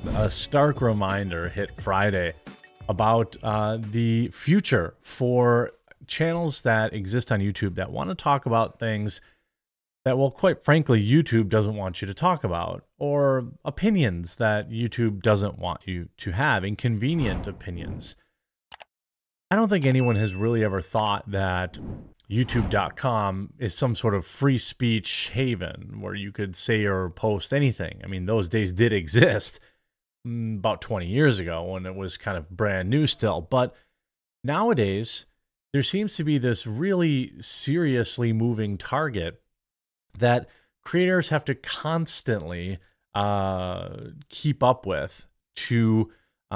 a stark reminder hit Friday about the future for channels that exist on YouTube that want to talk about things that, well, quite frankly, YouTube doesn't want you to talk about, or opinions that YouTube doesn't want you to have, inconvenient opinions. I don't think anyone has really ever thought that YouTube.com is some sort of free speech haven where you could say or post anything. I mean, those days did exist about 20 years ago when it was kind of brand new still. But nowadays, there seems to be this really seriously moving target that creators have to constantly keep up with to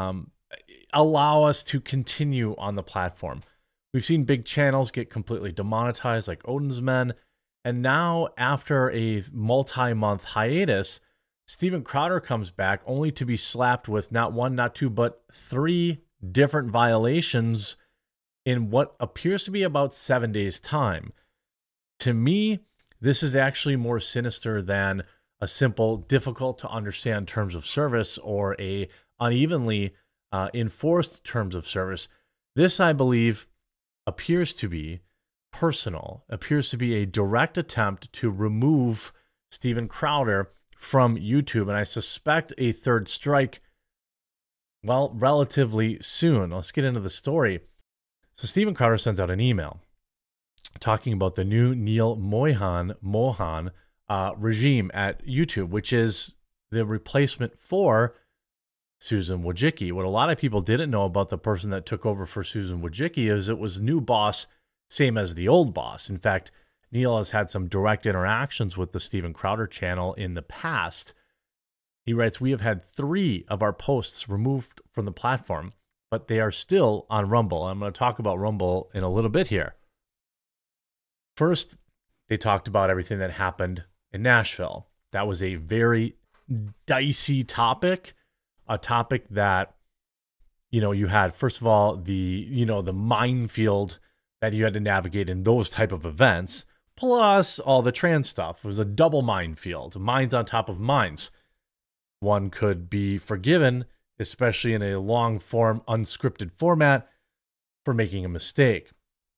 allow us to continue on the platform. We've seen big channels get completely demonetized like Odin's Men. And now after a multi-month hiatus, Steven Crowder comes back only to be slapped with not one, not two, but 3 different violations in what appears to be about 7 days' time. To me, this is actually more sinister than a simple, difficult to understand terms of service or a unevenly enforced terms of service. This, I believe, appears to be personal, appears to be a direct attempt to remove Steven Crowder from YouTube. And I suspect a third strike, well, relatively soon. Let's get into the story. So Steven Crowder sends out an email talking about the new Neal Mohan regime at YouTube, which is the replacement for Susan Wojcicki. What a lot of people didn't know about the person that took over for Susan Wojcicki is it was new boss, same as the old boss. In fact, Neal has had some direct interactions with the Steven Crowder channel in the past. He writes, "We have had 3 of our posts removed from the platform, but they are still on Rumble." I'm going to talk about Rumble in a little bit here. First, they talked about everything that happened in Nashville. That was a very dicey topic, a topic that, you had, first of all, the minefield that you had to navigate in those type of events, plus all the trans stuff. It was a double minefield, mines on top of mines. One could be forgiven, especially in a long form, unscripted format, for making a mistake.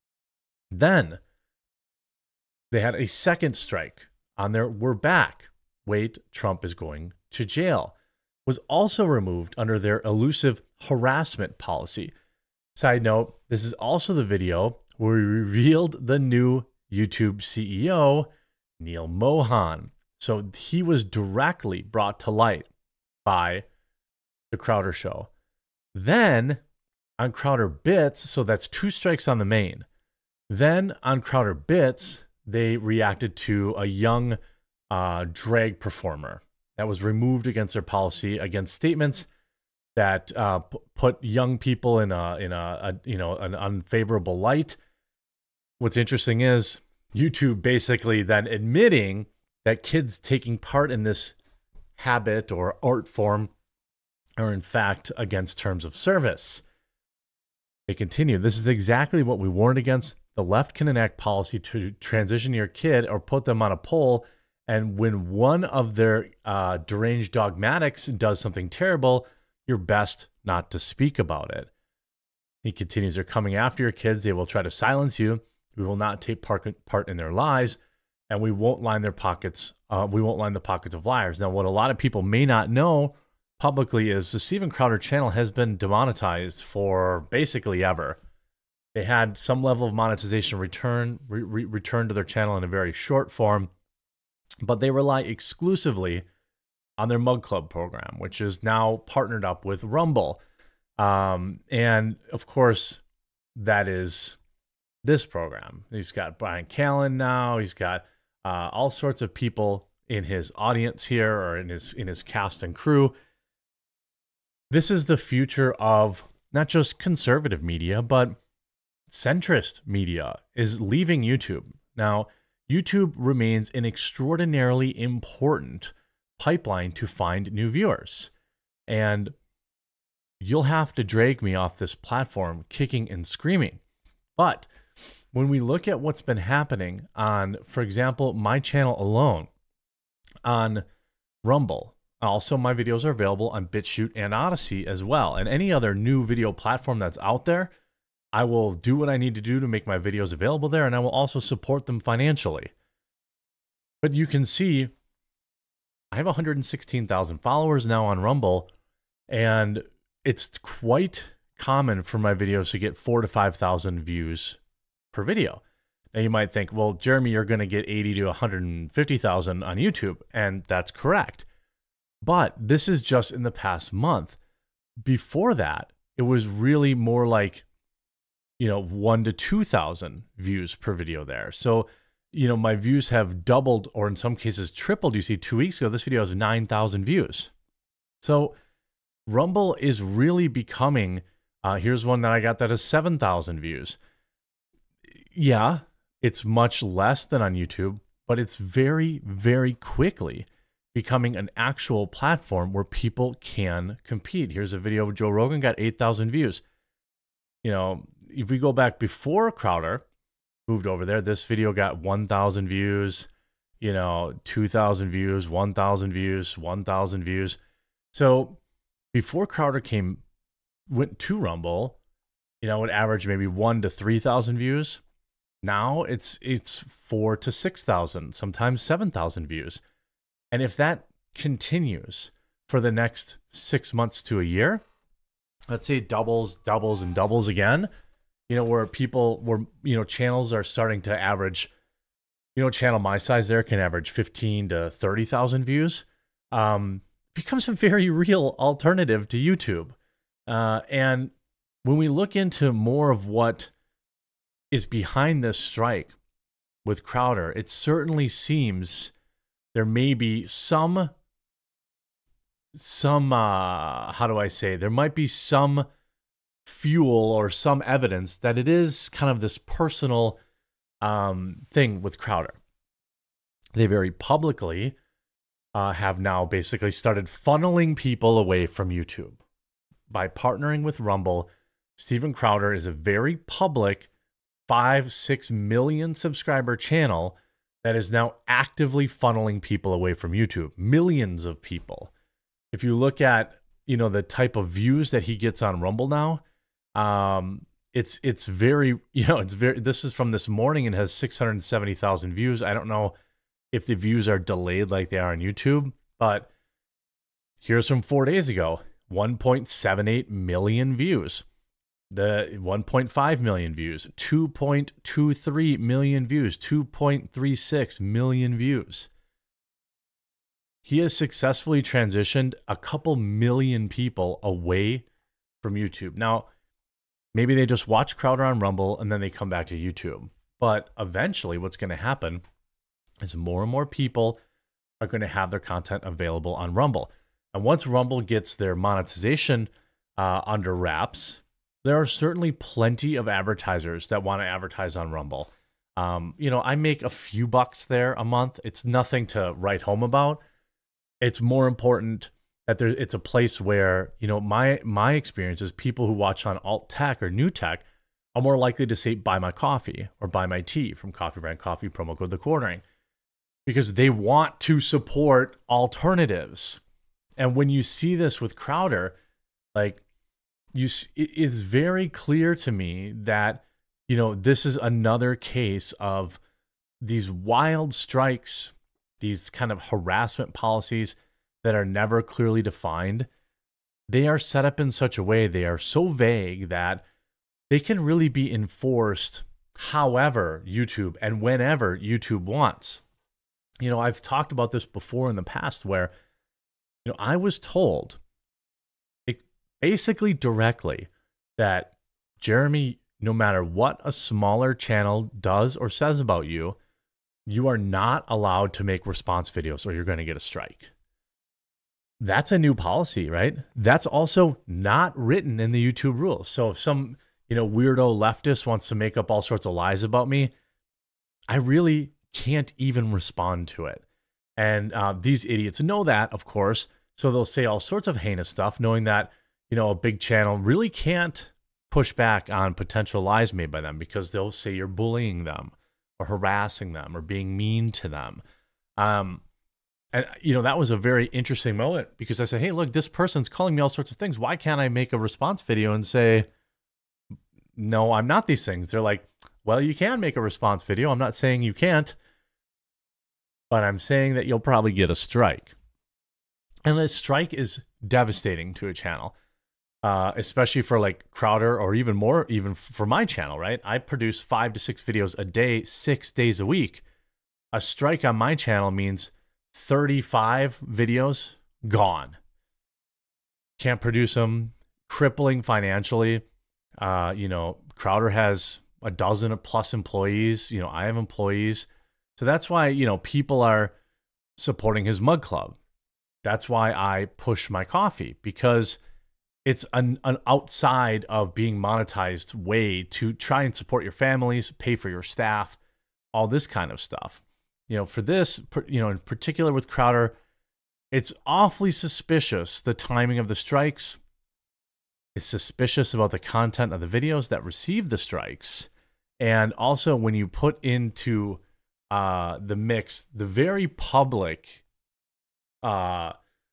Then they had a second strike on their "We're back. Wait, Trump is going to jail." Was also removed under their elusive harassment policy. Side note, this is also the video where we revealed the new YouTube CEO, Neal Mohan. So he was directly brought to light by the Crowder Show. Then on Crowder Bits, so that's 2 strikes on the main. Then on Crowder Bits, they reacted to a young drag performer that was removed against their policy, against statements that put young people in an unfavorable light. What's interesting is YouTube basically then admitting that kids taking part in this habit or art form are in fact against terms of service. They continue, "This is exactly what we warned against. The left can enact policy to transition your kid or put them on a pole, and when one of their deranged dogmatics does something terrible, you're best not to speak about it." He continues, "They're coming after your kids. They will try to silence you. We will not take part in their lies, and we won't line their pockets. We won't line the pockets of liars." Now, what a lot of people may not know publicly is the Steven Crowder channel has been demonetized for basically ever. They had some level of monetization return to their channel in a very short form, but they rely exclusively on their Mug Club program, which is now partnered up with Rumble. And of course, that is this program. He's got Brian Callen now. He's got all sorts of people in his audience here, or in his cast and crew. This is the future of not just conservative media, but centrist media is leaving YouTube. Now, YouTube remains an extraordinarily important pipeline to find new viewers. And you'll have to drag me off this platform kicking and screaming. But when we look at what's been happening on, for example, my channel alone, on Rumble, Also, my videos are available on BitChute and Odyssey as well. And any other new video platform that's out there, I will do what I need to do to make my videos available there, and I will also support them financially. But you can see I have 116,000 followers now on Rumble, and it's quite common for my videos to get 4,000 to 5,000 views per video. Now you might think, well, Jeremy, you're going to get 80 to 150,000 on YouTube, and that's correct. But this is just in the past month. Before that, it was really more like, 1,000 to 2,000 views per video there. So, my views have doubled, or in some cases tripled. You see, 2 weeks ago, this video has 9,000 views. So Rumble is really becoming, here's one that I got that has 7,000 views. Yeah, it's much less than on YouTube, but it's very, very quickly becoming an actual platform where people can compete. Here's a video of Joe Rogan, got 8,000 views. If we go back before Crowder moved over there, this video got 1,000 views, 2,000 views, 1,000 views, 1,000 views. So before Crowder went to Rumble, it would average maybe 1,000 to 3,000 views. Now it's 4,000 to 6,000, sometimes 7,000 views. And if that continues for the next 6 months to a year, let's say it doubles, and doubles again, where channels are starting to average, channel my size there can average 15,000 to 30,000 views, becomes a very real alternative to YouTube. And when we look into more of what is behind this strike with Crowder, it certainly seems there may be some how do I say, there might be some fuel or some evidence that it is kind of this personal thing with Crowder. They very publicly have now basically started funneling people away from YouTube. By partnering with Rumble, Steven Crowder is a very public 5-6 million subscriber channel that is now actively funneling people away from YouTube. Millions of people. If you look at, the type of views that he gets on Rumble now, it's very, this is from this morning and has 670,000 views. I don't know if the views are delayed like they are on YouTube, but here's from 4 days ago, 1.78 million views. The 1.5 million views, 2.23 million views, 2.36 million views. He has successfully transitioned a couple million people away from YouTube. Now, maybe they just watch Crowder on Rumble and then they come back to YouTube. But eventually what's going to happen is more and more people are going to have their content available on Rumble. And once Rumble gets their monetization under wraps, there are certainly plenty of advertisers that want to advertise on Rumble. I make a few bucks there a month. It's nothing to write home about. It's more important that it's a place where, my experience is people who watch on alt tech or new tech are more likely to say, buy my coffee or buy my tea from Coffee Brand Coffee, promo code The Quartering, because they want to support alternatives. And when you see this with Crowder, it's very clear to me that, this is another case of these wild strikes, these kind of harassment policies that are never clearly defined. They are set up in such a way, they are so vague that they can really be enforced however YouTube and whenever YouTube wants. I've talked about this before in the past where, I was told basically directly that, Jeremy, no matter what a smaller channel does or says about you, you are not allowed to make response videos or you're going to get a strike. That's a new policy, right? That's also not written in the YouTube rules. So if some, weirdo leftist wants to make up all sorts of lies about me, I really can't even respond to it. And these idiots know that, of course, so they'll say all sorts of heinous stuff, knowing that, a big channel really can't push back on potential lies made by them because they'll say you're bullying them or harassing them or being mean to them. And, you know, that was a very interesting moment because I said, hey, look, this person's calling me all sorts of things. Why can't I make a response video and say, no, I'm not these things? They're like, well, you can make a response video. I'm not saying you can't, but I'm saying that you'll probably get a strike. And a strike is devastating to a channel, especially for like Crowder or even more, even for my channel, right? I produce 5 to 6 videos a day, 6 days a week. A strike on my channel means 35 videos gone. Can't produce them, crippling financially. You know, Crowder has a dozen plus employees. You know, I have employees. So that's why, you know, people are supporting his mug club. That's why I push my coffee, because it's an outside of being monetized way to try and support your families, pay for your staff, all this kind of stuff. You know, for this, you know, in particular with Crowder, it's awfully suspicious, the timing of the strikes. It's suspicious about the content of the videos that receive the strikes. And also when you put into the mix, the very public kind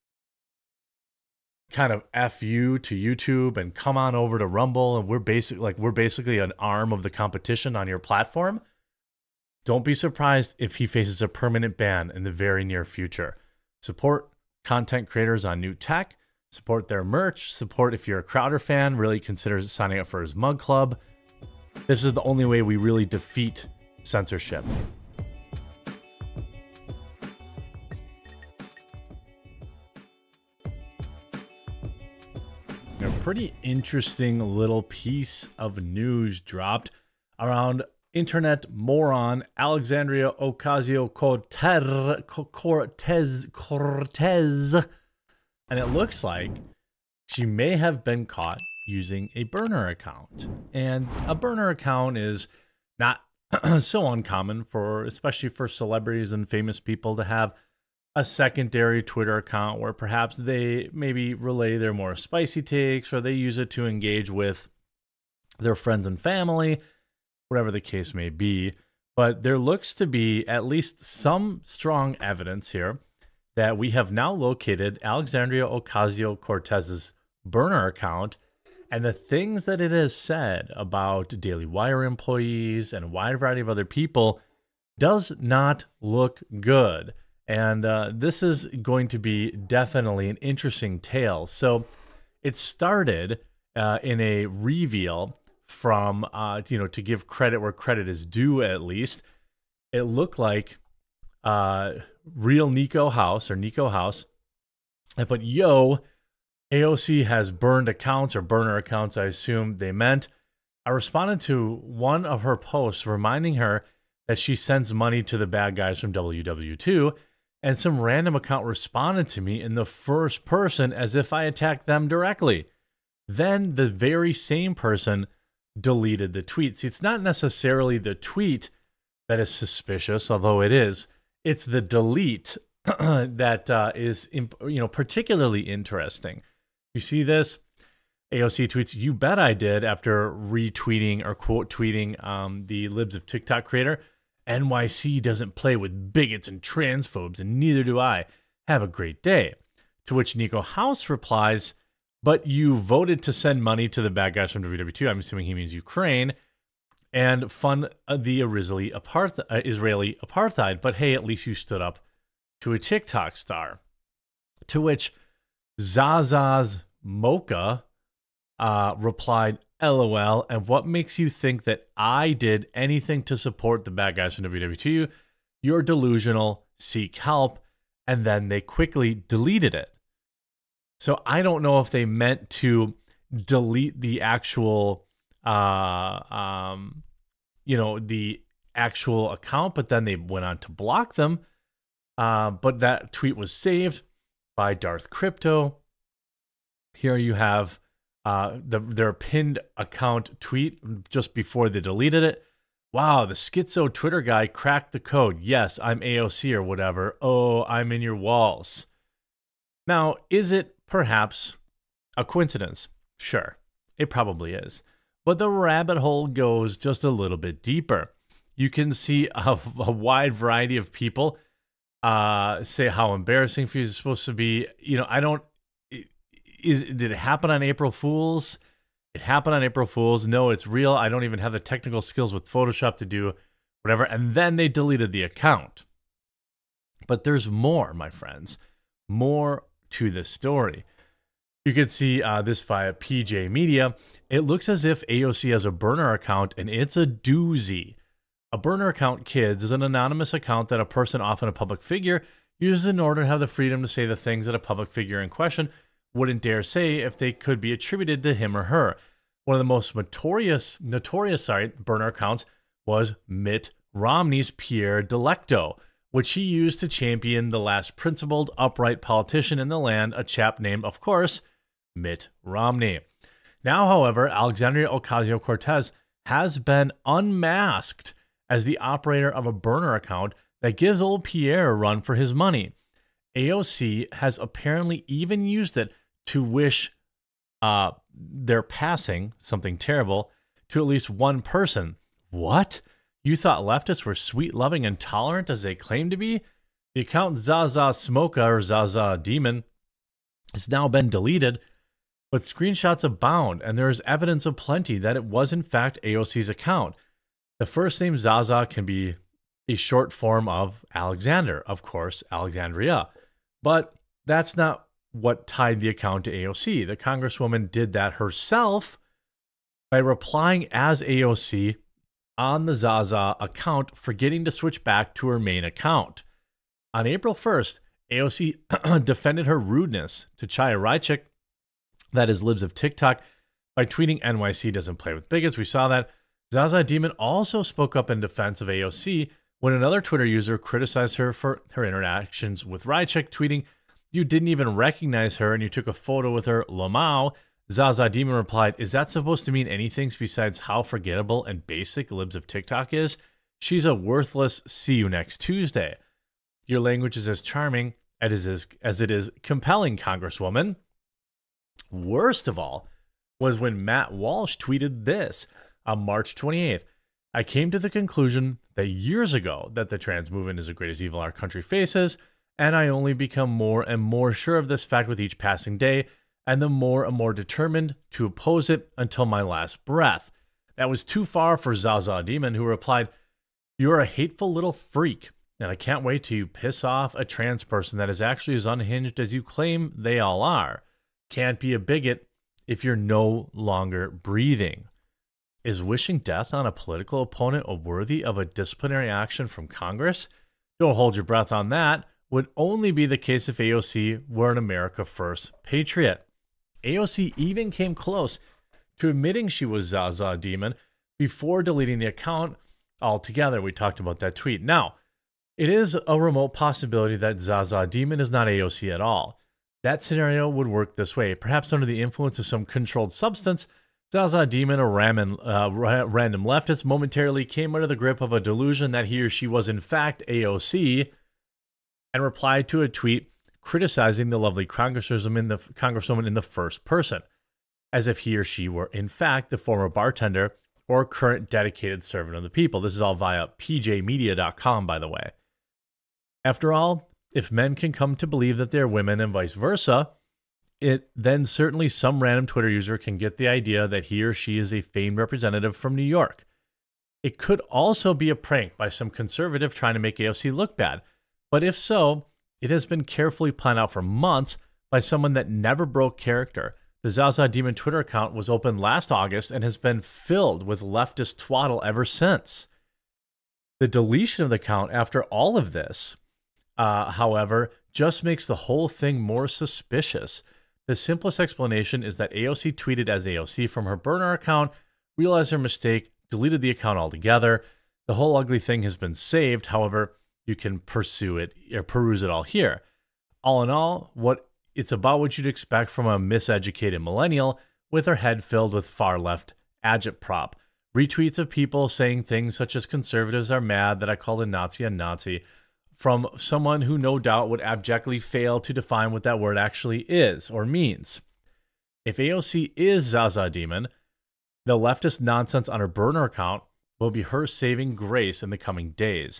of FU to YouTube and come on over to Rumble, and we're basically an arm of the competition on your platform. Don't be surprised if he faces a permanent ban in the very near future. Support content creators on new tech, support their merch, support if you're a Crowder fan, really consider signing up for his mug club. This is the only way we really defeat censorship. A pretty interesting little piece of news dropped around internet moron Alexandria Ocasio-Cortez, and it looks like she may have been caught using a burner account. And a burner account is not so uncommon for, especially for celebrities and famous people, to have a secondary Twitter account where perhaps they maybe relay their more spicy takes, or they use it to engage with their friends and family, whatever the case may be. But there looks to be at least some strong evidence here that we have now located Alexandria Ocasio-Cortez's burner account, and the things that it has said about Daily Wire employees and a wide variety of other people does not look good. And this is going to be definitely an interesting tale. So it started in a reveal from, you know, to give credit where credit is due, at least. It looked like real Nico House, but yo, AOC has burned accounts, or burner accounts, I assume they meant. I responded to one of her posts reminding her that she sends money to the bad guys from WW2, and some random account responded to me in the first person as if I attacked them directly. Then the very same person deleted the tweet. See, it's not necessarily the tweet that is suspicious, although it is. It's the delete that is, you know, particularly interesting. You see this? AOC tweets, "You bet I did," after retweeting or quote tweeting the Libs of TikTok creator. "NYC doesn't play with bigots and transphobes, and neither do I. Have a great day." To which Nico House replies, "But you voted to send money to the bad guys from WW2. I'm assuming he means Ukraine, and fund the Israeli apartheid. But hey, at least you stood up to a TikTok star." To which Zaza's Mocha replied, "LOL, and what makes you think that I did anything to support the bad guys from WW2? You're delusional, seek help." And then they quickly deleted it. So I don't know if they meant to delete the actual, you know, the actual account, but then they went on to block them. But that tweet was saved by Darth Crypto. Here you have their pinned account tweet just before they deleted it. "Wow, the schizo Twitter guy cracked the code. Yes, I'm AOC or whatever. Oh, I'm in your walls." Now, is it perhaps a coincidence? Sure, it probably is. But the rabbit hole goes just a little bit deeper. You can see a wide variety of people say how embarrassing for you is supposed to be. You know, I don't. Did it happen on April Fools? It happened on April Fools. No, it's real. I don't even have the technical skills with Photoshop to do whatever. And then they deleted the account. But there's more, my friends. More to this story. You can see this via PJ Media. It looks as if AOC has a burner account, and it's a doozy. A burner account, kids, is an anonymous account that a person, often a public figure, uses in order to have the freedom to say the things that a public figure in question wouldn't dare say if they could be attributed to him or her. One of the most notorious burner accounts was Mitt Romney's Pierre Delecto, which he used to champion the last principled, upright politician in the land, a chap named, of course, Mitt Romney. Now, however, Alexandria Ocasio-Cortez has been unmasked as the operator of a burner account that gives old Pierre a run for his money. AOC has apparently even used it to wish their passing, something terrible, to at least one person. What? You thought leftists were sweet, loving, and tolerant as they claim to be? The account Zaza Smoka, or Zaza Demon, has now been deleted, but screenshots abound, and there is evidence aplenty that it was in fact AOC's account. The first name Zaza can be a short form of Alexander, of course, Alexandria. But that's not what tied the account to AOC. The Congresswoman did that herself by replying as AOC on the Zaza account, forgetting to switch back to her main account. On April 1st, AOC defended her rudeness to Chaya Raichik, that is Libs of TikTok, by tweeting NYC doesn't play with bigots. We saw that. Zaza Demon also spoke up in defense of AOC when another Twitter user criticized her for her interactions with Raichik, tweeting, "You didn't even recognize her and you took a photo with her, Lomao." Zaza Demon replied, "Is that supposed to mean anything besides how forgettable and basic Libs of TikTok is? She's a worthless see you next Tuesday. Your language is as charming as it is compelling, Congresswoman." Worst of all was when Matt Walsh tweeted this on March 28th. "I came to the conclusion that years ago that the trans movement is the greatest evil our country faces, and I only become more and more sure of this fact with each passing day, and the more and more determined to oppose it until my last breath." That was too far for Zaza Demon, who replied, "You're a hateful little freak, and I can't wait till you piss off a trans person that is actually as unhinged as you claim they all are. Can't be a bigot if you're no longer breathing. Is wishing death on a political opponent worthy of a disciplinary action from Congress? Don't hold your breath on that. Would only be the case if AOC were an America First patriot." AOC even came close to admitting she was Zaza Demon before deleting the account altogether. We talked about that tweet. Now, it is a remote possibility that Zaza Demon is not AOC at all. That scenario would work this way. Perhaps under the influence of some controlled substance, Zaza Demon, a random leftist, momentarily came under the grip of a delusion that he or she was in fact AOC and replied to a tweet criticizing the lovely congresswoman in the first person, as if he or she were in fact the former bartender or current dedicated servant of the people. This is all via pjmedia.com, by the way. After all, if men can come to believe that they're women and vice versa, then certainly some random Twitter user can get the idea that he or she is a famed representative from New York. It could also be a prank by some conservative trying to make AOC look bad. But if so, it has been carefully planned out for months by someone that never broke character. The Zaza Demon Twitter account was opened last August and has been filled with leftist twaddle ever since. The deletion of the account after all of this, however, just makes the whole thing more suspicious. The simplest explanation is that AOC tweeted as AOC from her burner account, realized her mistake, deleted the account altogether. The whole ugly thing has been saved. However, you can pursue it or peruse it all here. All in all, it's about what you'd expect from a miseducated millennial with her head filled with far left agitprop. Retweets of people saying things such as conservatives are mad that I called a Nazi, from someone who no doubt would abjectly fail to define what that word actually is or means. If AOC is Zaza Demon, the leftist nonsense on her burner account will be her saving grace in the coming days.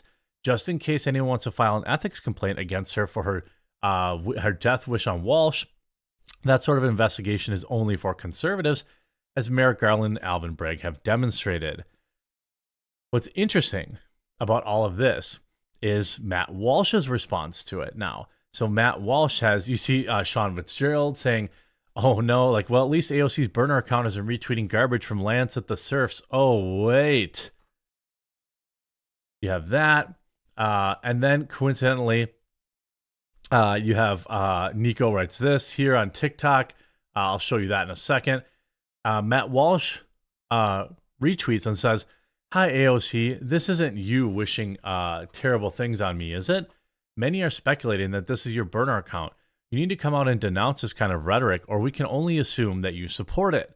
just in case anyone wants to file an ethics complaint against her for her death wish on Walsh. That sort of investigation is only for conservatives, as Merrick Garland and Alvin Bragg have demonstrated. What's interesting about all of this is Matt Walsh's response to it now. So Matt Walsh has, you see Sean Fitzgerald saying, oh no, like, well, at least AOC's burner account isn't retweeting garbage from Lance at the Surfs. Oh, wait. You have that. And then coincidentally, you have Nico writes this here on TikTok. I'll show you that in a second. Matt Walsh retweets and says, hi, AOC. This isn't you wishing terrible things on me, is it? Many are speculating that this is your burner account. You need to come out and denounce this kind of rhetoric, or we can only assume that you support it.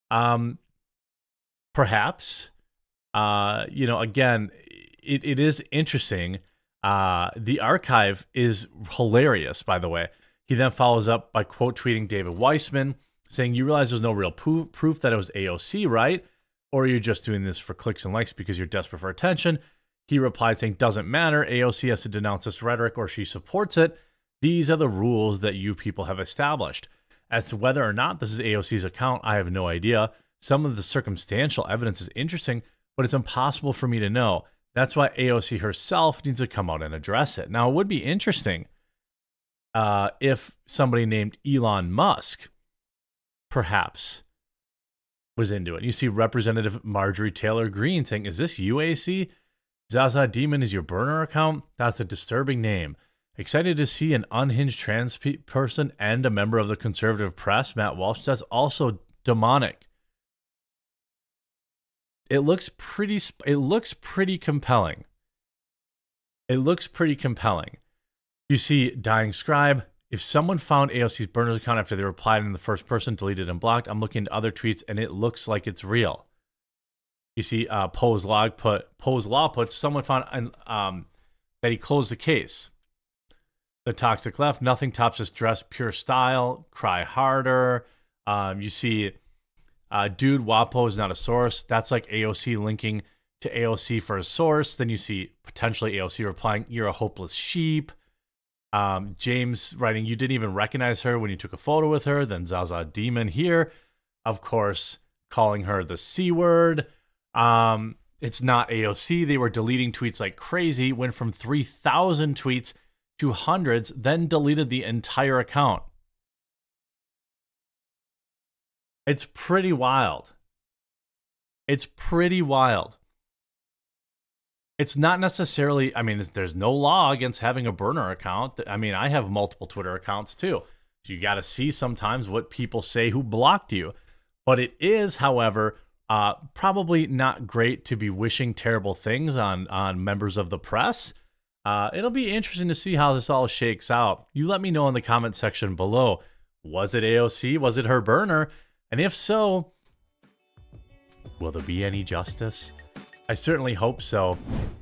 Perhaps, again, it is interesting. The archive is hilarious, by the way. He then follows up by quote tweeting David Weissman, saying, you realize there's no real proof that it was AOC, right? Or you're just doing this for clicks and likes because you're desperate for attention. He replied saying, doesn't matter. AOC has to denounce this rhetoric or she supports it. These are the rules that you people have established. As to whether or not this is AOC's account, I have no idea. Some of the circumstantial evidence is interesting, but it's impossible for me to know. That's why AOC herself needs to come out and address it. Now, it would be interesting if somebody named Elon Musk perhaps was into it. You see Representative Marjorie Taylor Greene saying, is this UAC? Zaza Demon is your burner account? That's a disturbing name. Excited to see an unhinged trans person and a member of the conservative press. Matt Walsh, that's also demonic. It looks pretty compelling. It looks pretty compelling. You see Dying Scribe. If someone found AOC's burners account after they replied in the first person, deleted and blocked, I'm looking at other tweets and it looks like it's real. You see Poe's Law puts someone found that he closed the case. The Toxic Left, nothing tops this dress, pure style, cry harder. You see dude, WAPO is not a source. That's like AOC linking to AOC for a source. Then you see potentially AOC replying, you're a hopeless sheep. James writing, you didn't even recognize her when you took a photo with her. Then Zaza Demon here, of course, calling her the C word. It's not AOC. They were deleting tweets like crazy, went from 3,000 tweets to hundreds, then deleted the entire account. It's pretty wild. It's pretty wild. It's not necessarily, I mean, there's no law against having a burner account. I mean, I have multiple Twitter accounts too. So you got to see sometimes what people say who blocked you. But it is, however, probably not great to be wishing terrible things on members of the press. It'll be interesting to see how this all shakes out. You let me know in the comment section below. Was it AOC? Was it her burner? And if so, will there be any justice? I certainly hope so.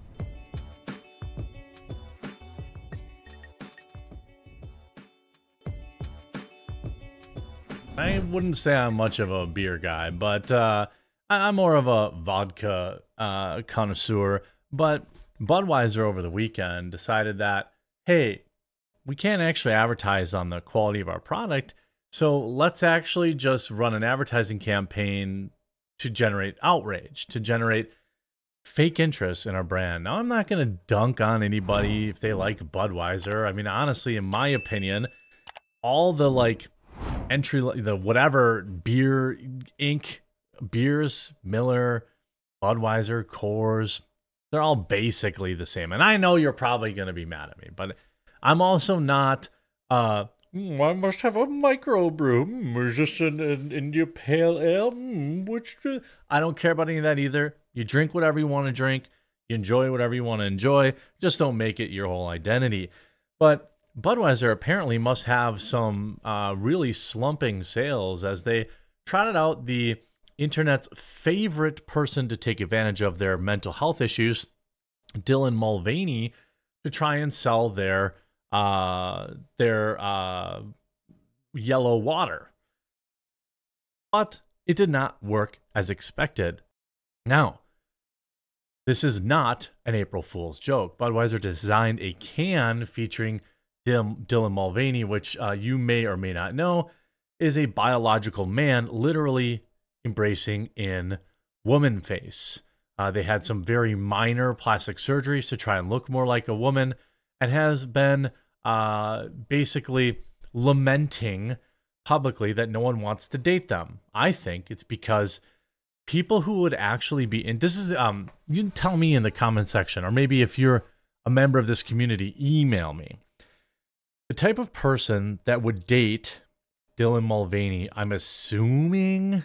I wouldn't say I'm much of a beer guy, but I'm more of a vodka connoisseur. But Budweiser over the weekend decided that, hey, we can't actually advertise on the quality of our product, so let's actually just run an advertising campaign to generate outrage, to generate fake interest in our brand. Now, I'm not going to dunk on anybody if they like Budweiser. I mean, honestly, in my opinion, all the the whatever beer Inc. beers, Miller, Budweiser, Coors, they're all basically the same. And I know you're probably going to be mad at me, but I'm also not, I must have a microbrew. Is this an India Pale Ale? I don't care about any of that either. You drink whatever you want to drink. You enjoy whatever you want to enjoy. Just don't make it your whole identity. But Budweiser apparently must have some really slumping sales as they trotted out the internet's favorite person to take advantage of their mental health issues, Dylan Mulvaney, to try and sell their yellow water. But it did not work as expected. Now, This is not an April Fool's joke. Budweiser designed a can featuring Dylan Mulvaney, which you may or may not know is a biological man literally embracing in woman face. They had some very minor plastic surgeries to try and look more like a woman, and has been basically lamenting publicly that no one wants to date them. I think it's because people who would actually be in this is you can tell me in the comment section, or maybe if you're a member of this community, email me. The type of person that would date Dylan Mulvaney, I'm assuming,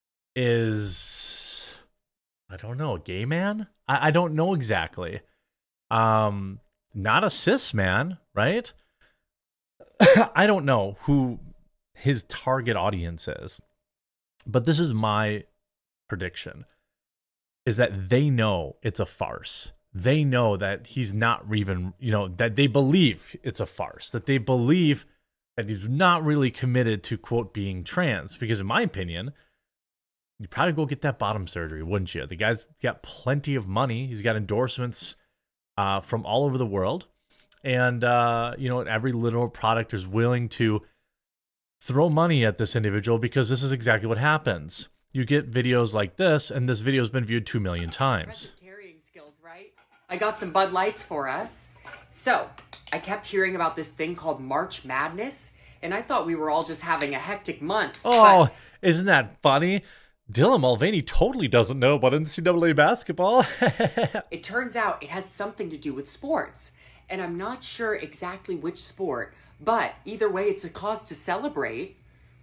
is, I don't know, a gay man? I don't know exactly. Not a cis man, right? I don't know who his target audience is, but this is my prediction, is that they know it's a farce. They know that he's not even, that they believe it's a farce, that they believe that he's not really committed to, quote, being trans. Because in my opinion, you'd probably go get that bottom surgery, wouldn't you? The guy's got plenty of money. He's got endorsements from all over the world. And, every little product is willing to throw money at this individual because this is exactly what happens. You get videos like this, and this video has been viewed 2 million times. Carrying skills, right? I got some Bud Lights for us. So, I kept hearing about this thing called March Madness, and I thought we were all just having a hectic month. Oh, isn't that funny? Dylan Mulvaney totally doesn't know about NCAA basketball. It turns out it has something to do with sports, and I'm not sure exactly which sport, but either way, it's a cause to celebrate.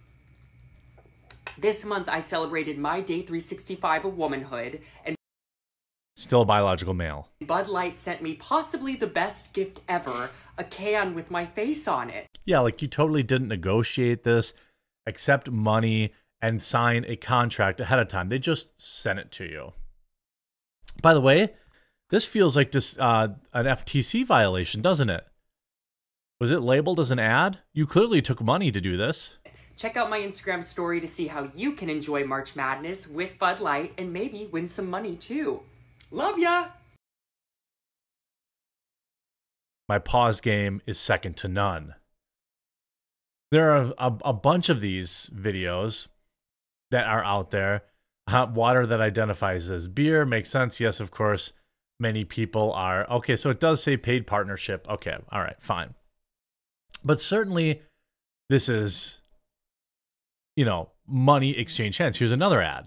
This month, I celebrated my day 365 of womanhood, and still a biological male. Bud Light sent me possibly the best gift ever, a can with my face on it. Yeah, like you totally didn't negotiate this, accept money, and sign a contract ahead of time. They just sent it to you. By the way, this feels like just an FTC violation, doesn't it? Was it labeled as an ad? You clearly took money to do this. Check out my Instagram story to see how you can enjoy March Madness with Bud Light and maybe win some money too. Love ya! My pause game is second to none. There are a bunch of these videos that are out there. Water that identifies as beer makes sense. Yes, of course, many people are. Okay, so it does say paid partnership. Okay, all right, fine. But certainly this is, money exchange hands. Here's another ad.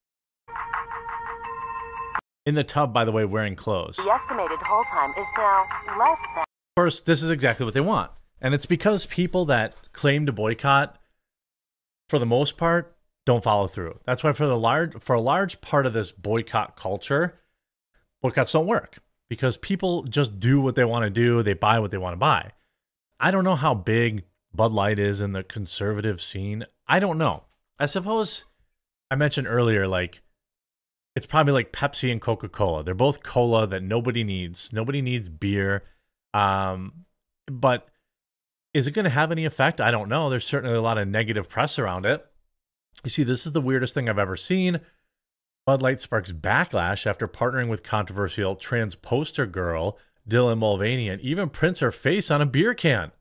In the tub, by the way, wearing clothes. The estimated hold time is now less than... Of course, this is exactly what they want. And it's because people that claim to boycott, for the most part, don't follow through. That's why for a large part of this boycott culture, boycotts don't work. Because people just do what they want to do. They buy what they want to buy. I don't know how big Bud Light is in the conservative scene. I don't know. I suppose I mentioned earlier, it's probably like Pepsi and Coca-Cola. They're both cola that nobody needs. Nobody needs beer. But is it going to have any effect? I don't know. There's certainly a lot of negative press around it. You see, this is the weirdest thing I've ever seen. Bud Light sparks backlash after partnering with controversial trans poster girl Dylan Mulvaney and even prints her face on a beer can.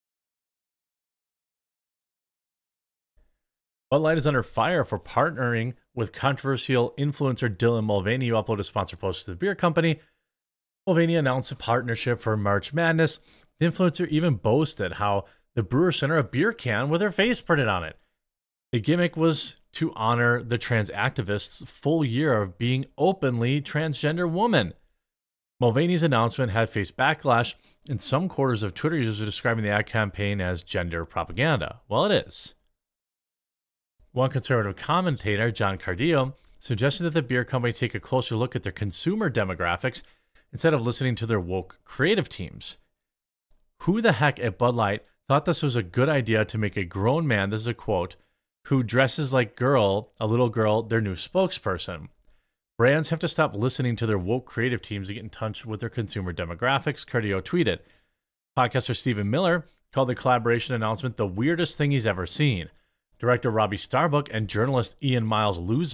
Bud Light is under fire for partnering with controversial influencer Dylan Mulvaney, who uploaded a sponsored post to the beer company. Mulvaney announced a partnership for March Madness. The influencer even boasted how the brewer sent her a beer can with her face printed on it. The gimmick was to honor the trans activist's full year of being openly transgender woman. Mulvaney's announcement had faced backlash, and some quarters of Twitter users are describing the ad campaign as gender propaganda. Well, it is. One conservative commentator, John Cardillo, suggested that the beer company take a closer look at their consumer demographics instead of listening to their woke creative teams. Who the heck at Bud Light thought this was a good idea to make a grown man, this is a quote, who dresses like a little girl, their new spokesperson? Brands have to stop listening to their woke creative teams to get in touch with their consumer demographics, Cardillo tweeted. Podcaster Stephen Miller called the collaboration announcement the weirdest thing he's ever seen. Director Robbie Starbuck and journalist Ian Miles Loser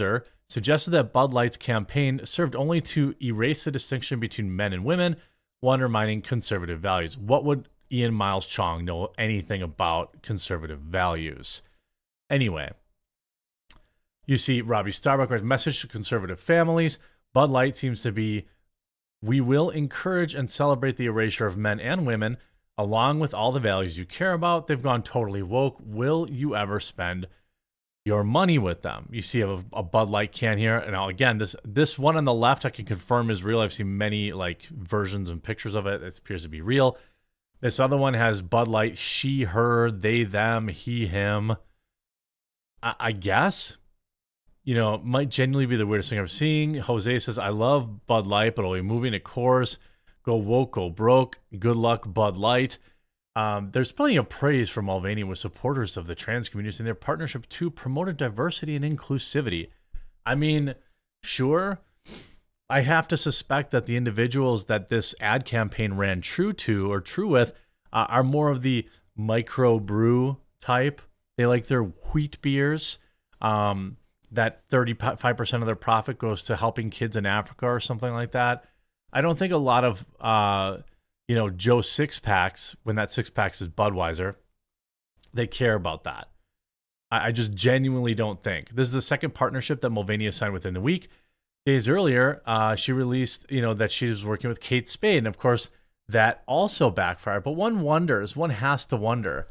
suggested that Bud Light's campaign served only to erase the distinction between men and women, while undermining conservative values. What would Ian Miles Chong know anything about conservative values? Anyway, you see Robbie Starbuck writes, message to conservative families. Bud Light seems to be, we will encourage and celebrate the erasure of men and women, along with all the values you care about. They've gone totally woke. Will you ever spend your money with them? You see a Bud Light can here. And now again, this one on the left, I can confirm is real. I've seen many like versions and pictures of it. It appears to be real. This other one has Bud Light, she, her, they, them, he, him. I guess, you know, it might genuinely be the weirdest thing I'm seeing. Jose says, I love Bud Light, but I'll be moving to Coors. Go woke, go broke. Good luck, Bud Light. There's plenty of praise from Mulvaney with supporters of the trans community and their partnership to promote diversity and inclusivity. I mean, sure, I have to suspect that the individuals that this ad campaign ran true to or true with are more of the micro brew type. They like their wheat beers. That 35% of their profit goes to helping kids in Africa or something like that. I don't think a lot of, Joe six-packs, when that six-packs is Budweiser, they care about that. I just genuinely don't think. This is the second partnership that Mulvaney has signed within the week. Days earlier, she released, that she was working with Kate Spade. And, of course, that also backfired. But one has to wonder,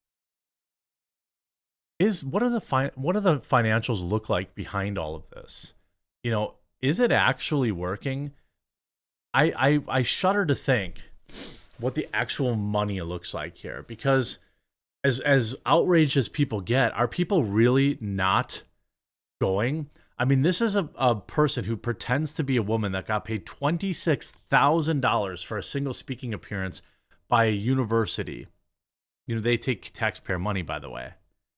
what do the financials look like behind all of this? Is it actually working? I shudder to think what the actual money looks like here, because as outraged as people get, are people really not going? I mean, this is a person who pretends to be a woman that got paid $26,000 for a single speaking appearance by a university. They take taxpayer money, by the way.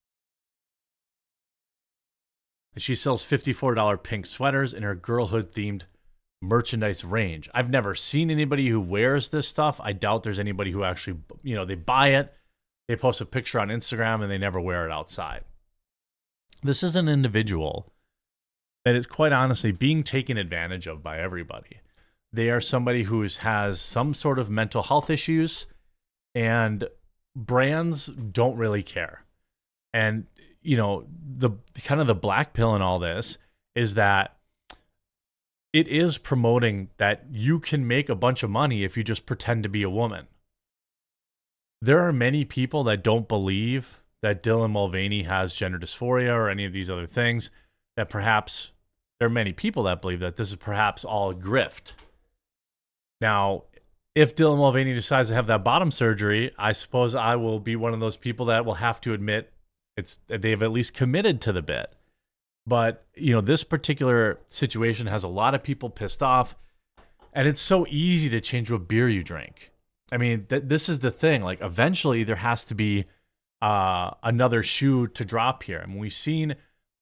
She sells $54 pink sweaters in her girlhood-themed merchandise range. I've never seen anybody who wears this stuff. I doubt there's anybody who actually, they buy it, they post a picture on Instagram, and they never wear it outside. This is an individual that is quite honestly being taken advantage of by everybody. They are somebody who has some sort of mental health issues, and brands don't really care. And the kind of the black pill in all this is that it is promoting that you can make a bunch of money if you just pretend to be a woman. There are many people that don't believe that Dylan Mulvaney has gender dysphoria or any of these other things, that perhaps there are many people that believe that this is perhaps all a grift. Now, if Dylan Mulvaney decides to have that bottom surgery, I suppose I will be one of those people that will have to admit they've at least committed to the bit. But, this particular situation has a lot of people pissed off, and it's so easy to change what beer you drink. I mean, this is the thing. Like, eventually there has to be another shoe to drop here. I mean, we've seen,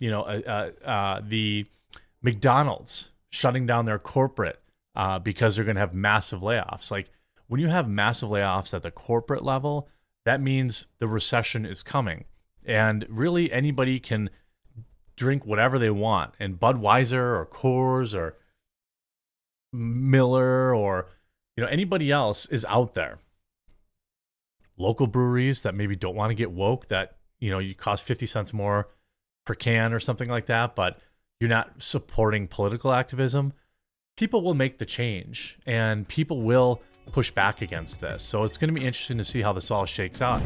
the McDonald's shutting down their corporate because they're going to have massive layoffs. Like, when you have massive layoffs at the corporate level, that means the recession is coming. And really anybody can drink whatever they want. And Budweiser or Coors or Miller or anybody else is out there. Local breweries that maybe don't want to get woke, that you cost 50 cents more per can or something like that, but you're not supporting political activism. People will make the change, and people will push back against this. So it's going to be interesting to see how this all shakes out.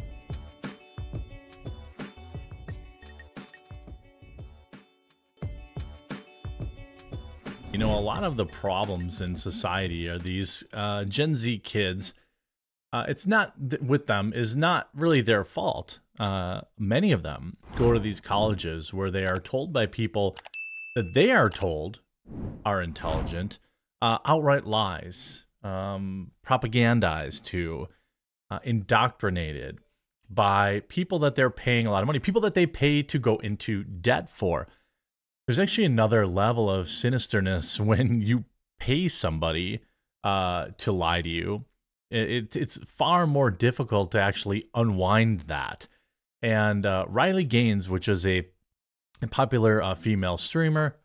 A lot of the problems in society are these Gen Z kids. It's not with them is not really their fault. Many of them go to these colleges where they are told by people that they are told are intelligent, outright lies, propagandized to, indoctrinated by people that they're paying a lot of money, people that they pay to go into debt for. There's actually another level of sinisterness when you pay somebody to lie to you. It's far more difficult to actually unwind that. And Riley Gaines, which is a a popular female swimmer,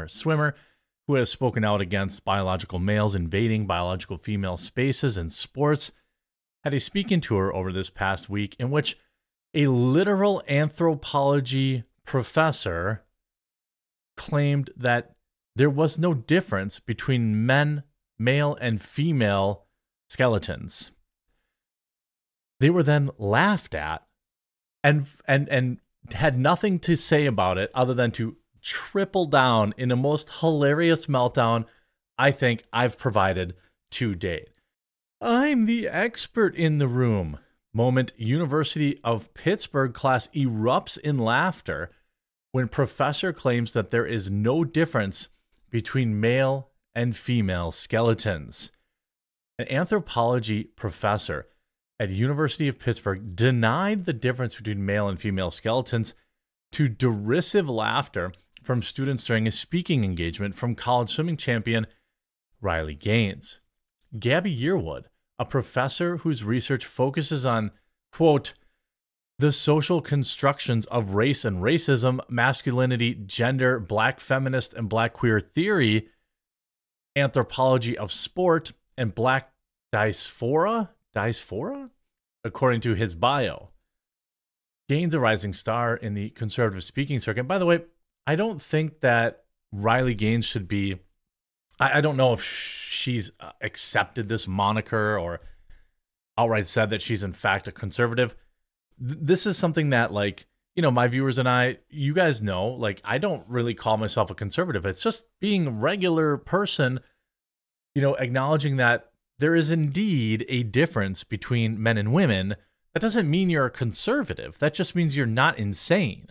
who has spoken out against biological males invading biological female spaces in sports, had a speaking tour over this past week in which a literal anthropology professor claimed that there was no difference between male and female skeletons. They were then laughed at and had nothing to say about it other than to triple down in the most hilarious meltdown I think I've provided to date. I'm the expert in the room moment. University of Pittsburgh class erupts in laughter when professor claims that there is no difference between male and female skeletons. An anthropology professor at University of Pittsburgh denied the difference between male and female skeletons to derisive laughter from students during a speaking engagement from college swimming champion Riley Gaines. Gabby Yearwood, a professor whose research focuses on, quote, the social constructions of race and racism, masculinity, gender, black feminist and black queer theory, anthropology of sport, and black diaspora, according to his bio. Gaines, a rising star in the conservative speaking circuit. By the way, I don't think that Riley Gaines should be, I don't know if she's accepted this moniker or outright said that she's in fact a conservative. This is something that, like, you know, my viewers and I, you guys know, like, I don't really call myself a conservative. It's just being a regular person, you know, acknowledging that there is indeed a difference between men and women. That doesn't mean you're a conservative. That just means you're not insane.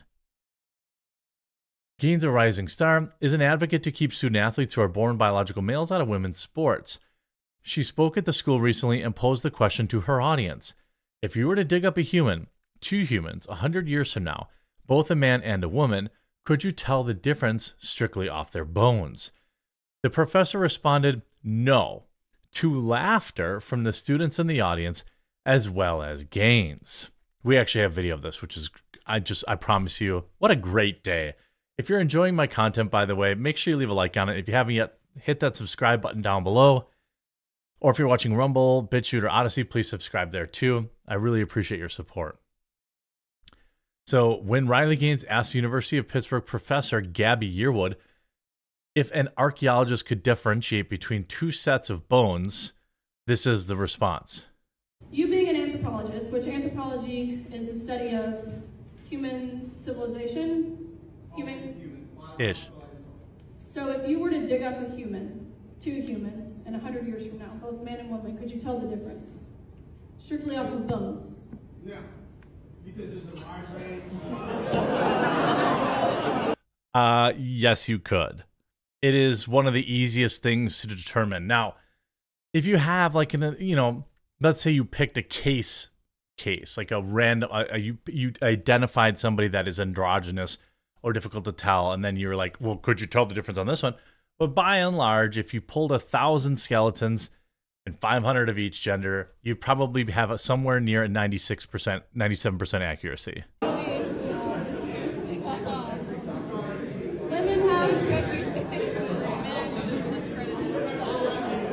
Gaines, a rising star, is an advocate to keep student athletes who are born biological males out of women's sports. She spoke at the school recently and posed the question to her audience. If you were to dig up a human, two humans, 100 years from now, both a man and a woman, could you tell the difference strictly off their bones? The professor responded, no, to laughter from the students in the audience, as well as Gaines. We actually have video of this, which is, I promise you, what a great day. If you're enjoying my content, by the way, make sure you leave a like on it. If you haven't yet, hit that subscribe button down below. Or if you're watching Rumble, BitChute, or Odyssey, please subscribe there too. I really appreciate your support. So when Riley Gaines asked University of Pittsburgh professor Gabby Yearwood if an archaeologist could differentiate between two sets of bones, this is the response. You being an anthropologist, which anthropology is the study of human civilization, Ish. So if you were to dig up a human, two humans, and 100 years from now, both man and woman, could you tell the difference? Strictly off of bones. Yeah, because there's a wide range. Yes, you could. It is one of the easiest things to determine. Now, if you have like let's say you picked a case, like a random, you identified somebody that is androgynous or difficult to tell, and then you're like, well, could you tell the difference on this one? But by and large, if you pulled 1,000 skeletons and 500 of each gender, you'd probably have somewhere near a 96%, 97% accuracy. Women have men just discredited themselves.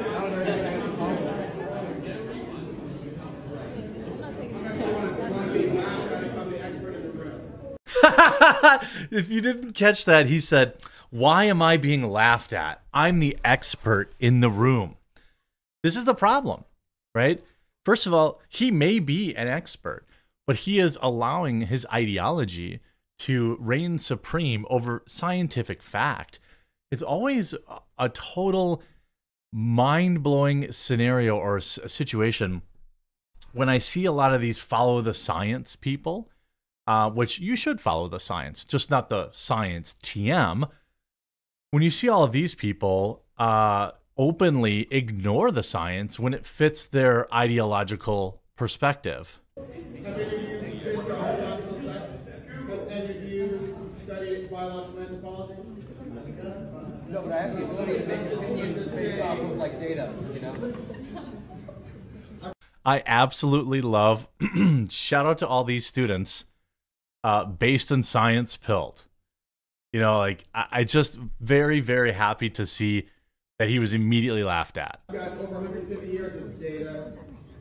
If you didn't catch that, he said, why am I being laughed at? I'm the expert in the room. This is the problem, right? First of all, he may be an expert, but he is allowing his ideology to reign supreme over scientific fact. It's always a total mind-blowing scenario or situation when I see a lot of these follow the science people, which you should follow the science, just not the science TM. When you see all of these people openly ignore the science when it fits their ideological perspective. Have any of you been to biological sex? Have any of you studied biological anthropology? No, but I have the ability to make opinions based off of like data, you know? I absolutely love, shout out to all these students, based in science pilled. You know, like I just very, very happy to see that he was immediately laughed at. I've got over 150 years of data.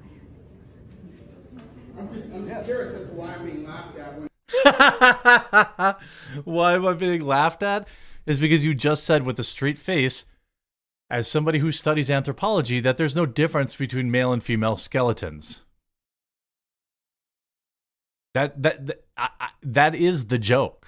I'm just curious as to why I'm being laughed at. Why am I being laughed at? Is because you just said with a straight face, as somebody who studies anthropology, that there's no difference between male and female skeletons. That is the joke.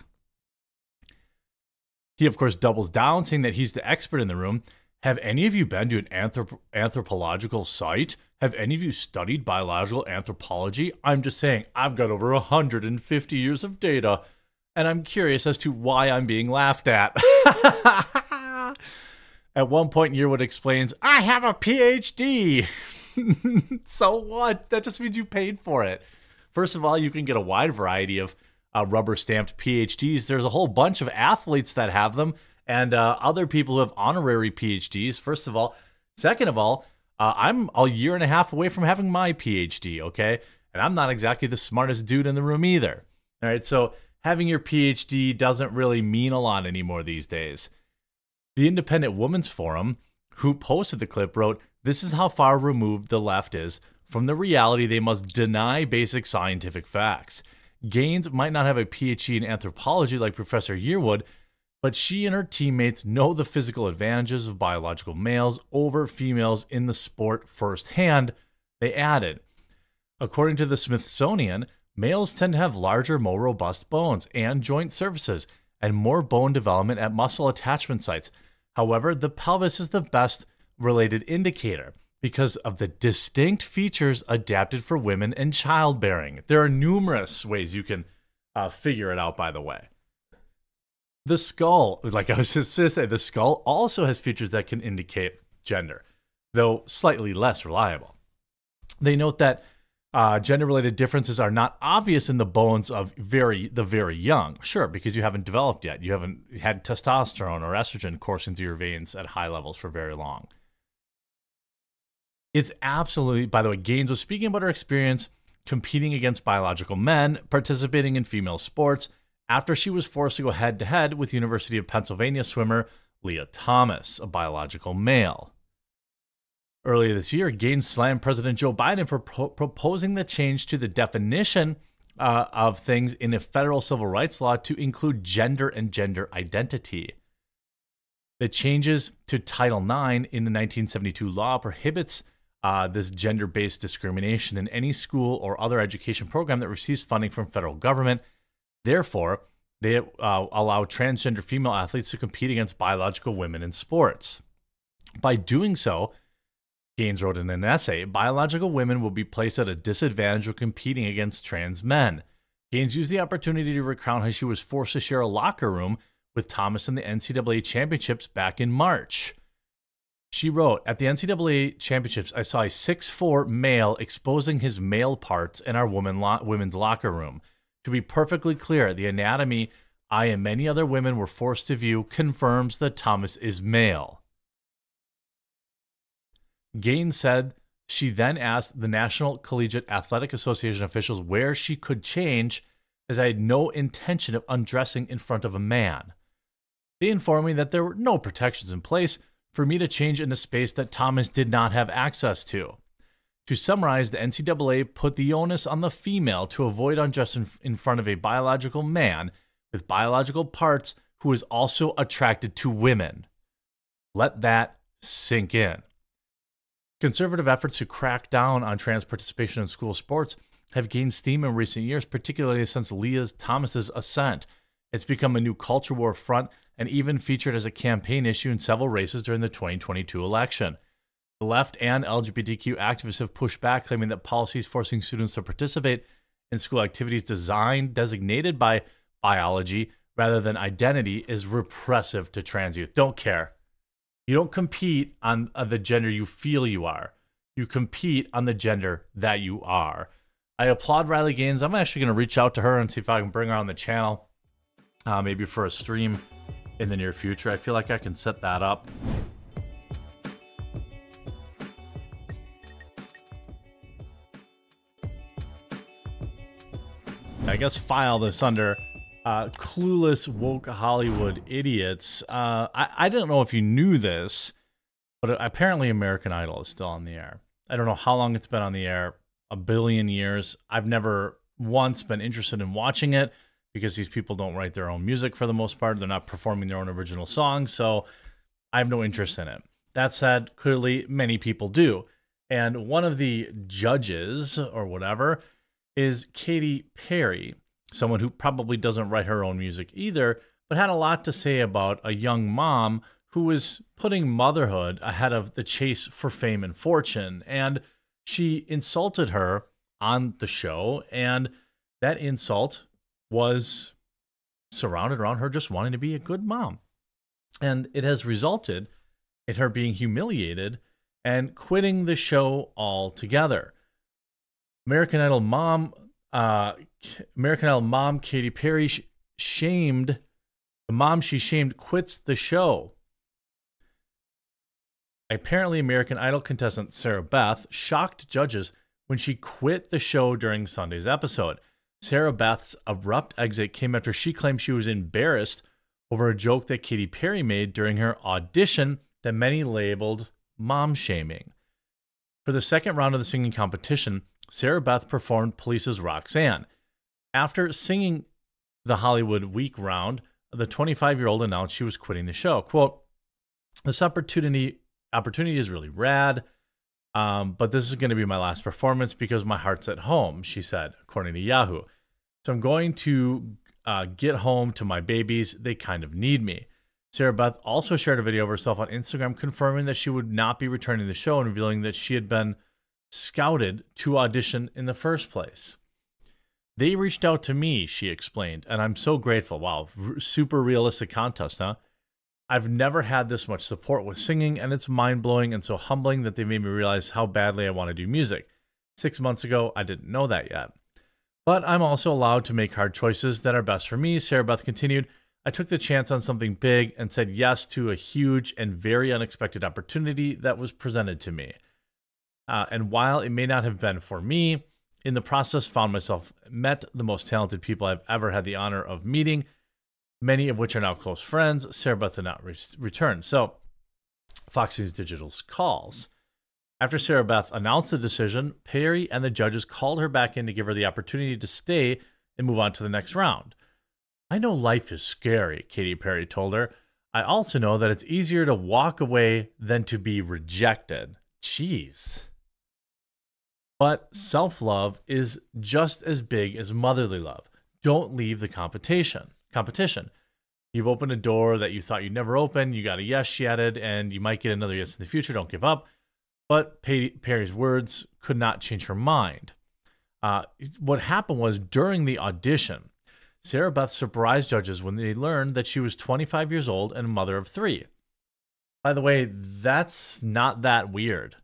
He, of course, doubles down, saying that he's the expert in the room. Have any of you been to an anthropological site? Have any of you studied biological anthropology? I'm just saying, I've got over 150 years of data, and I'm curious as to why I'm being laughed at. At one point, Yearwood explains, I have a PhD. So what? That just means you paid for it. First of all, you can get a wide variety of rubber-stamped PhDs. There's a whole bunch of athletes that have them, and other people who have honorary PhDs, first of all. Second of all, I'm a year and a half away from having my PhD, okay? And I'm not exactly the smartest dude in the room either. All right, so having your PhD doesn't really mean a lot anymore these days. The Independent Women's Forum, who posted the clip, wrote, "This is how far removed the left is from the reality they must deny basic scientific facts. Gaines might not have a PhD in anthropology like Professor Yearwood, but she and her teammates know the physical advantages of biological males over females in the sport firsthand," they added. According to the Smithsonian, males tend to have larger, more robust bones and joint surfaces, and more bone development at muscle attachment sites. However, the pelvis is the best related indicator because of the distinct features adapted for women and childbearing. There are numerous ways you can figure it out, by the way. The skull, like I was just going to say, the skull also has features that can indicate gender, though slightly less reliable. They note that gender-related differences are not obvious in the bones of the very young. Sure, because you haven't developed yet. You haven't had testosterone or estrogen coursing through your veins at high levels for very long. It's absolutely, by the way, Gaines was speaking about her experience competing against biological men, participating in female sports, after she was forced to go head-to-head with University of Pennsylvania swimmer Leah Thomas, a biological male. Earlier this year, Gaines slammed President Joe Biden for proposing the change to the definition of things in a federal civil rights law to include gender and gender identity. The changes to Title IX in the 1972 law prohibits this gender-based discrimination in any school or other education program that receives funding from federal government. Therefore, they allow transgender female athletes to compete against biological women in sports. By doing so, Gaines wrote in an essay, biological women will be placed at a disadvantage of competing against trans men. Gaines used the opportunity to recount how she was forced to share a locker room with Thomas in the NCAA championships back in March. She wrote, "At the NCAA championships, I saw a 6'4" male exposing his male parts in our women's locker room. To be perfectly clear, the anatomy I and many other women were forced to view confirms that Thomas is male." Gaines said she then asked the National Collegiate Athletic Association officials where she could change, as I had no intention of undressing in front of a man. They informed me that there were no protections in place for me to change in a space that Thomas did not have access to. To summarize, the NCAA put the onus on the female to avoid undressing in front of a biological man with biological parts who is also attracted to women. Let that sink in. Conservative efforts to crack down on trans participation in school sports have gained steam in recent years, particularly since Leah Thomas's ascent. It's become a new culture war front and even featured as a campaign issue in several races during the 2022 election. The left and LGBTQ activists have pushed back, claiming that policies forcing students to participate in school activities designated by biology rather than identity is repressive to trans youth. Don't care. You don't compete on the gender you feel you are. You compete on the gender that you are. I applaud Riley Gaines. I'm actually going to reach out to her and see if I can bring her on the channel, maybe for a stream in the near future. I feel like I can set that up. I guess file this under clueless woke Hollywood idiots. I don't know if you knew this, but apparently American Idol is still on the air. I don't know how long it's been on the air, a billion years. I've never once been interested in watching it because these people don't write their own music for the most part. They're not performing their own original songs, so I have no interest in it. That said, clearly many people do. And one of the judges or whatever is Katy Perry, someone who probably doesn't write her own music either, but had a lot to say about a young mom who was putting motherhood ahead of the chase for fame and fortune. And she insulted her on the show, and that insult was surrounded around her just wanting to be a good mom. And it has resulted in her being humiliated and quitting the show altogether. American Idol mom Katy Perry shamed the mom she shamed quits the show. Apparently, American Idol contestant Sarah Beth shocked judges when she quit the show during Sunday's episode. Sarah Beth's abrupt exit came after she claimed she was embarrassed over a joke that Katy Perry made during her audition that many labeled mom shaming. For the second round of the singing competition, Sarah Beth performed Police's Roxanne. After singing the Hollywood Week round, the 25-year-old announced she was quitting the show. Quote, "This opportunity is really rad, but this is going to be my last performance because my heart's at home," she said, according to Yahoo. "So I'm going to get home to my babies. They kind of need me." Sarah Beth also shared a video of herself on Instagram confirming that she would not be returning to the show and revealing that she had been scouted to audition in the first place. "They reached out to me," she explained, "and I'm so grateful." Wow, super realistic contest, huh? "I've never had this much support with singing, and it's mind-blowing and so humbling that they made me realize how badly I want to do music. 6 months ago, I didn't know that yet. But I'm also allowed to make hard choices that are best for me," Sarah Beth continued. "I took the chance on something big and said yes to a huge and very unexpected opportunity that was presented to me. And while it may not have been for me, in the process found myself met the most talented people I've ever had the honor of meeting, many of which are now close friends." Sarah Beth did not return. So Fox News Digital's calls. After Sarah Beth announced the decision, Perry and the judges called her back in to give her the opportunity to stay and move on to the next round. "I know life is scary," Katy Perry told her. "I also know that it's easier to walk away than to be rejected." Jeez. "But self-love is just as big as motherly love. Don't leave the competition. You've opened a door that you thought you'd never open. You got a yes," she added, "and you might get another yes in the future. Don't give up." But Perry's words could not change her mind. What happened was during the audition, Sarah Beth surprised judges when they learned that she was 25 years old and a mother of 3. By the way, that's not that weird.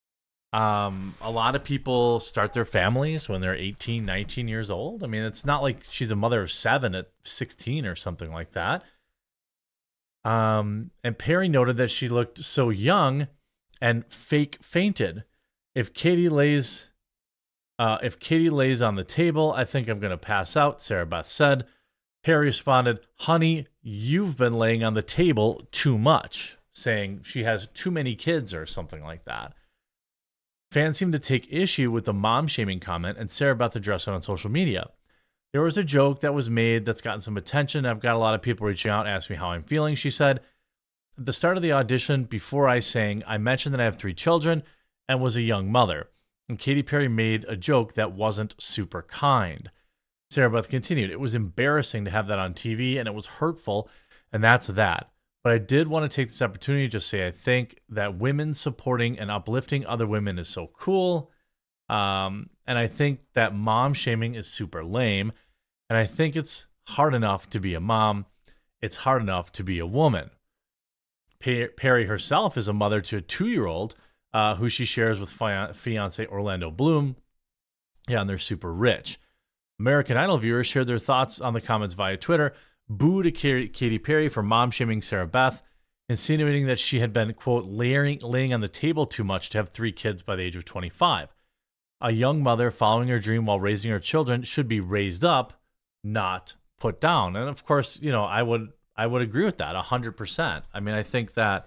A lot of people start their families when they're 18, 19 years old. I mean, it's not like she's a mother of 7 at 16 or something like that. And Perry noted that she looked so young and fake fainted. If Katy lays on the table, I think I'm going to pass out," Sarah Beth said. Perry responded, "Honey, you've been laying on the table too much," saying she has too many kids or something like that. Fans seem to take issue with the mom-shaming comment, and Sarah Beth addressed it on social media. "There was a joke that was made that's gotten some attention. I've got a lot of people reaching out, asking me how I'm feeling," she said. "At the start of the audition, before I sang, I mentioned that I have 3 children and was a young mother. And Katy Perry made a joke that wasn't super kind." Sarah Beth continued, "It was embarrassing to have that on TV, and it was hurtful, and that's that. But I did want to take this opportunity to just say I think that women supporting and uplifting other women is so cool. And I think that mom shaming is super lame. And I think it's hard enough to be a mom. It's hard enough to be a woman." Perry herself is a mother to a 2-year-old who she shares with fiance Orlando Bloom. Yeah, and they're super rich. American Idol viewers shared their thoughts on the comments via Twitter. Boo to Katy Perry for mom-shaming Sarah Beth, insinuating that she had been, quote, laying on the table too much to have 3 kids by the age of 25. A young mother following her dream while raising her children should be raised up, not put down. And of course, you know, I would agree with that 100%. I mean, I think that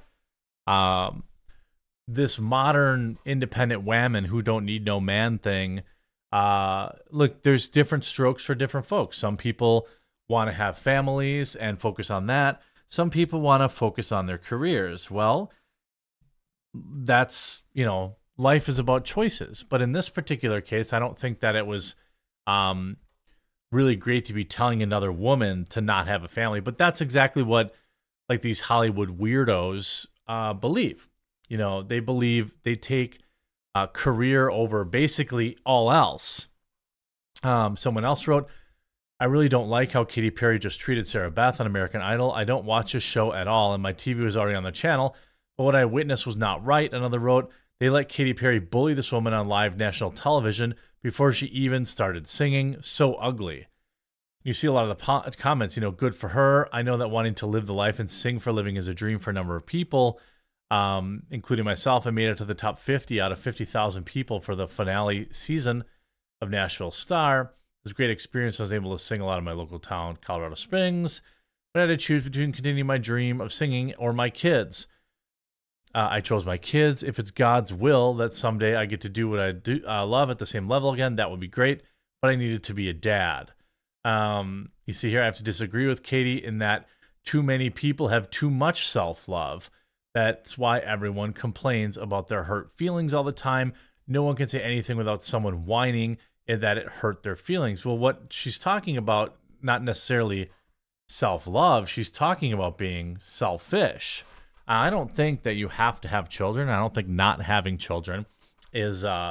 this modern independent women who don't need no man thing, look, there's different strokes for different folks. Some people want to have families and focus on that. Some people want to focus on their careers. Well, that's, you know, life is about choices. But in this particular case, I don't think that it was really great to be telling another woman to not have a family. But that's exactly what like these Hollywood weirdos believe. You know, they believe they take a career over basically all else. Someone else wrote, I really don't like how Katy Perry just treated Sarah Beth on American Idol. I don't watch this show at all, and my TV was already on the channel, but what I witnessed was not right. Another wrote, they let Katy Perry bully this woman on live national television before she even started singing. So ugly. You see a lot of the comments, you know, good for her. I know that wanting to live the life and sing for a living is a dream for a number of people, including myself. I made it to the top 50 out of 50,000 people for the finale season of Nashville Star. It was a great experience. I was able to sing a lot in my local town, Colorado Springs, but I had to choose between continuing my dream of singing or my kids. I chose my kids. If it's God's will that someday I get to do what I do love at the same level again, that would be great, but I needed to be a dad. You see here, I have to disagree with Katy in that too many people have too much self-love. That's why everyone complains about their hurt feelings all the time. No one can say anything without someone whining and that it hurt their feelings. Well, what she's talking about, not necessarily self-love, she's talking about being selfish. I don't think that you have to have children. I don't think not having children is good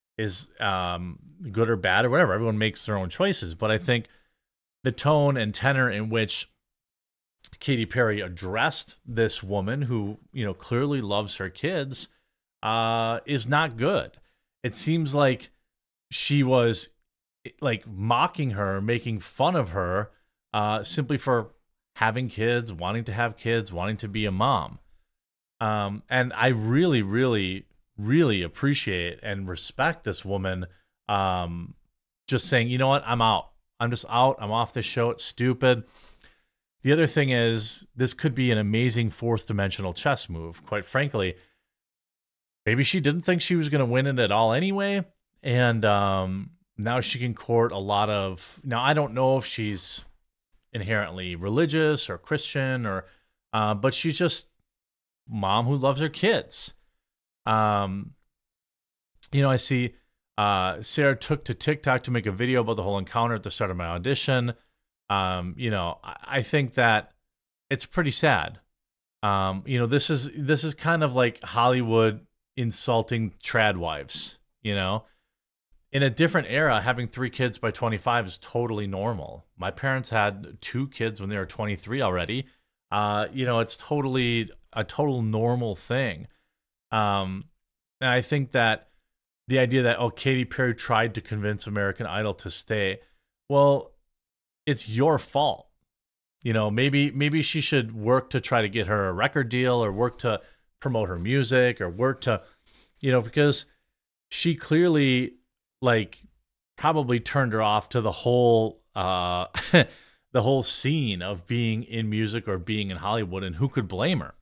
or bad or whatever. Everyone makes their own choices. But I think the tone and tenor in which Katy Perry addressed this woman who, you know, clearly loves her kids is not good. It seems like she was like mocking her, making fun of her simply for having kids, wanting to have kids, wanting to be a mom. And I really, really, really appreciate and respect this woman just saying, you know what, I'm out. I'm just out. I'm off this show. It's stupid. The other thing is, this could be an amazing fourth dimensional chess move. Quite frankly, maybe she didn't think she was going to win it at all anyway. And now she can court a lot of... Now, I don't know if she's inherently religious or Christian, or but she's just mom who loves her kids. You know, I see Sarah took to TikTok to make a video about the whole encounter at the start of my audition. You know, I think that it's pretty sad. You know, this is kind of like Hollywood insulting trad wives, you know. In a different era, having 3 kids by 25 is totally normal. My parents had 2 kids when they were 23 already. You know, it's totally a total normal thing. And I think that the idea that, oh, Katy Perry tried to convince American Idol to stay, well, it's your fault. You know, maybe she should work to try to get her a record deal, or work to promote her music, or work to, you know, because she clearly, like, probably turned her off to the whole the whole scene of being in music or being in Hollywood, and who could blame her?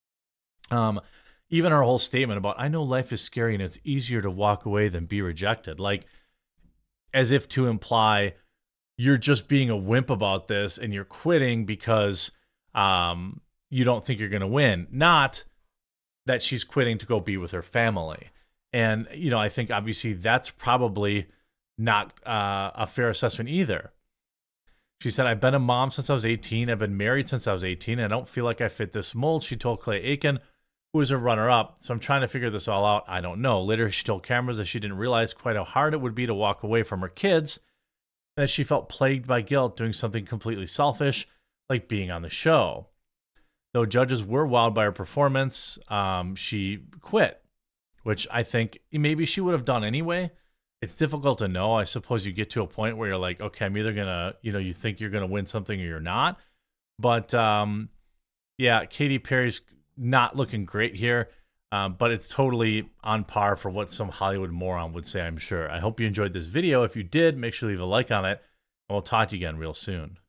Even her whole statement about, I know life is scary and it's easier to walk away than be rejected, like as if to imply you're just being a wimp about this and you're quitting because you don't think you're going to win, not that she's quitting to go be with her family. And, you know, I think obviously that's probably not a fair assessment either. She said, I've been a mom since I was 18. I've been married since I was 18. I don't feel like I fit this mold, she told Clay Aiken, who was a runner-up. So I'm trying to figure this all out. I don't know. Later, she told cameras that she didn't realize quite how hard it would be to walk away from her kids, and that she felt plagued by guilt doing something completely selfish, like being on the show. Though judges were wowed by her performance, she quit, which I think maybe she would have done anyway. It's difficult to know. I suppose you get to a point where you're like, okay, I'm either going to, you know, you think you're going to win something or you're not. But yeah, Katy Perry's not looking great here, but it's totally on par for what some Hollywood moron would say, I'm sure. I hope you enjoyed this video. If you did, make sure to leave a like on it, and we'll talk to you again real soon.